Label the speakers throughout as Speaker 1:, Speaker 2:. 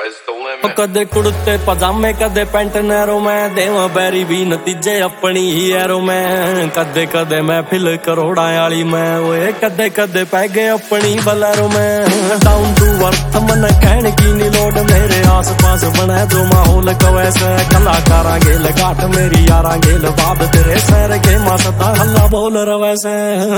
Speaker 1: sky's the limit।
Speaker 2: कदे कुड़ते पजामे कदे पैंट नैरो में देवा बैरी भी नतीजे अपनी ही एरो में। कदे कदे मैं फिल करोड़ा वाली मैं ओए कदे कदे पै गए अपनी बलैरो में। डाउन टू अर्थ मन कहने की नी लोड मेरे आस पास बने जो माहौल कवैसे। कलाकारा गेल घाट मेरी यारा गेल बाप तेरे सैर के मासता हल्ला बोल रवैसे।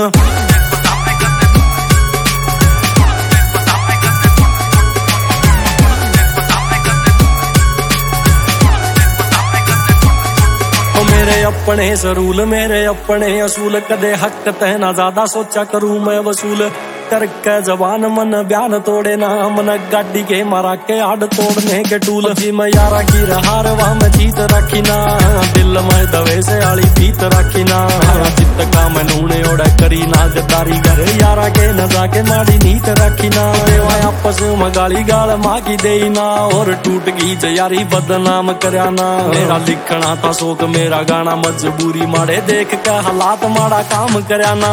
Speaker 2: मेरे अपने सरूल मेरे अपने असूल कदे हक तय ना ज्यादा सोचा करूं मैं वसूल। करके जवान मन बयान तोड़े ना मन गाड़ी के मारा के आड़ तोड़ने के टूल। जी मैं यारा की रहार वहां में जीत रखी ना दिल में दवे से आली पीत रखी ना। जित का मैं नूने ओढ़े करी ना गद्दारी घर यारा के न जाके माड़ी नीत रखी ना। देवा आपस में गाली गाल माँ की दे ना और टूट गई यारी बदनाम करया ना। मेरा लिखना था शौक मेरा गाना मजबूरी माड़े देख के हालात माड़ा काम करया ना।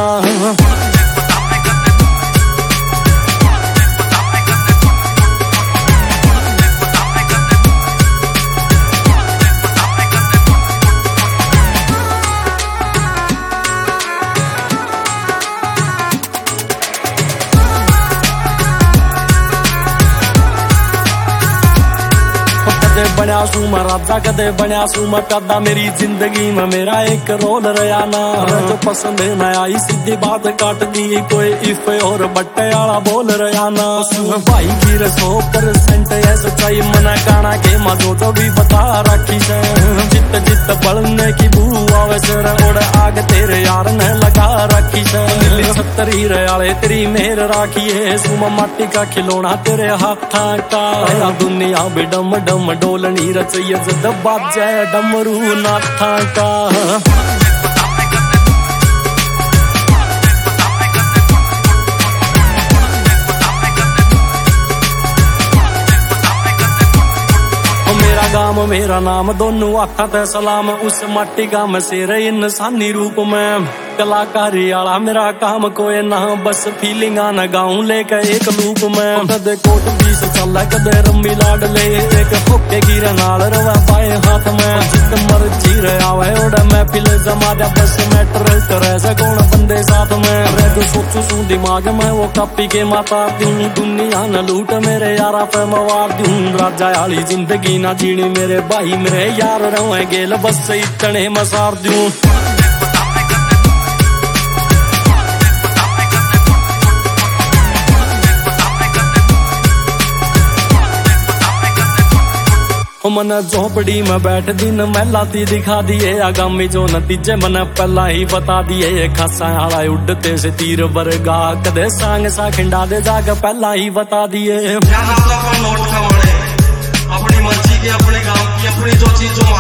Speaker 2: कदे बनया सू मैं राजा कदे बनया सू मैं प्यादा मेरी जिंदगी में मेरा एक रोल रहा ना। जो पसंद न आई सीधी बात काट दी कोई इफ और बट्टे वाला बोल रहा ना। भाई की 100% है सच्चाई मना गाना के मजो तो भी बता रखी से। जित जित बढ़ने की बू आवे सर ओढ़ आग तेरे यार ने लगा रखी से। नीली छतरी रयाले तेरी मेहर राखी है सुमा माटी का खिलौना तेरे हाथा का। दुनिया भी डम डम डोलनी रचैया जद बाजे डमरू नाथा का। मेरा गाम मेरा नाम दोनों आखा ते सलाम उस माटी का मैं शेर इंसानी रूप में। कलाकारी आला मेरा काम कोई ना बस फीलिंग न गाऊं लेके एक लूप में। कदे कोट पीस चल कदे रम्मी लाड ले एक होके गिर नाल रवा पाए हाथ में। जित मर्जी रे आवे ओढ़ मैं फिल जमा जा बस मैटर करे से कौन बंदे साथ में। रह जो सोचू सू दिमाग में वो कापी के माता दूं दुनिया न लूट मेरे यारा पे मवार दूं। राजा आली जिंदगी ना जीनी मेरे भाई मेरे यार रहे गेल बस इतने मसार दूं। मन झोपड़ी में बैठ दिन महलाती दिखा दिए आगामी जो नतीजे मन पहला ही बता दिए। खासा आला उड़ते से तीर बरगा कदे सांग सा खिंडा दे जाग पहला ही बता दिए।
Speaker 3: अपनी मर्जी की अपने गांव की अपनी जो चीज जो